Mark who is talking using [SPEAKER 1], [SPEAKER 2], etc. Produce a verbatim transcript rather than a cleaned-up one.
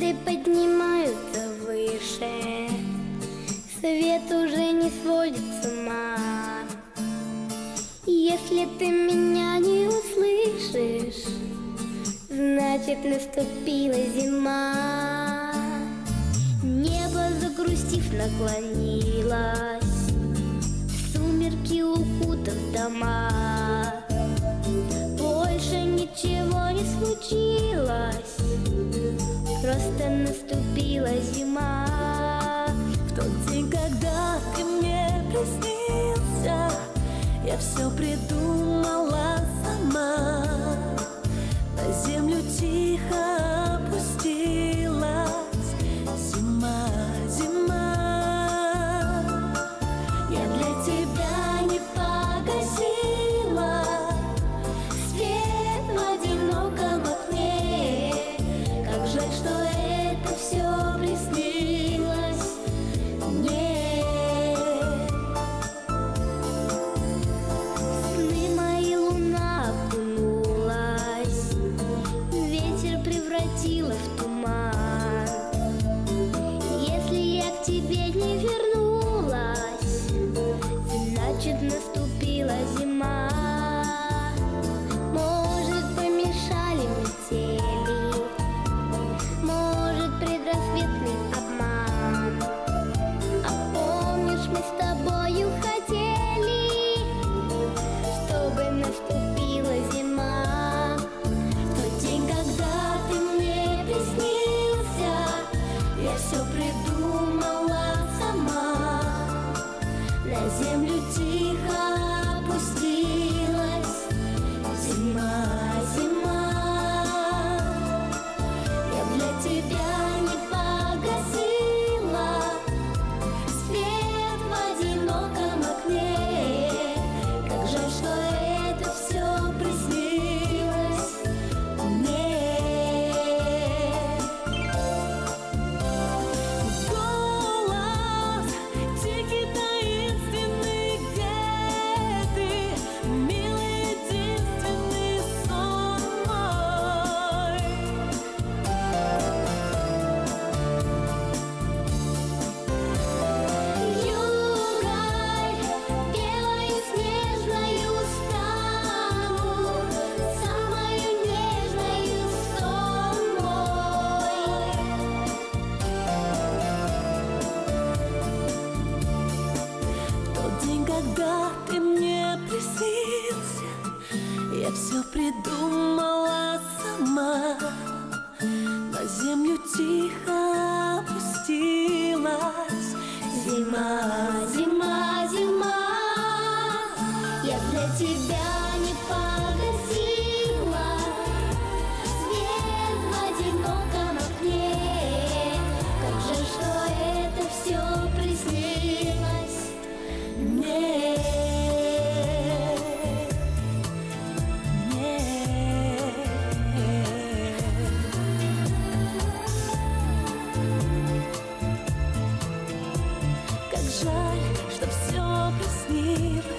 [SPEAKER 1] Звезды поднимаются выше, свет уже не сводит с ума. Если ты меня не услышишь, значит наступила зима. Небо, загрустив, наклонилось, сумерки укутав дома. Больше ничего не случилось, просто наступила зима.
[SPEAKER 2] В тот день, когда ты мне приснился, я все придумала сама. На землю тихо опустилась зима, зима. Я для тебя не погасила свет в одиноком окне. Как жаль, что это все приснилось мне.
[SPEAKER 1] В сны мои луна окунулась, ветер превратила в туман. Если я к тебе не вернулась, значит наступила зима. Может, помешали метели, может, предрассветный обман. А помнишь, мы с тобою хотели, чтобы наступила зима.
[SPEAKER 2] В тот день, когда ты мне приснился, я все придумала сама. На землю тихо опустилась зима, зима. Я для тебя не погасила свет в одиноком окне. Как жаль, что это все приснилось мне. Голос тихий, таинственный, где ты, милый, единственный сон мой. Югой белою снежною стану, самою нежною сон мой. В тот день, когда ты мне приснился, я все придумала сама. На землю тихо опустилась зима, зима, зима.
[SPEAKER 1] Я для тебя не погасила свет в одиноком окне. Как жаль, что это все приснилось
[SPEAKER 2] мне. Как жаль, что все приснилось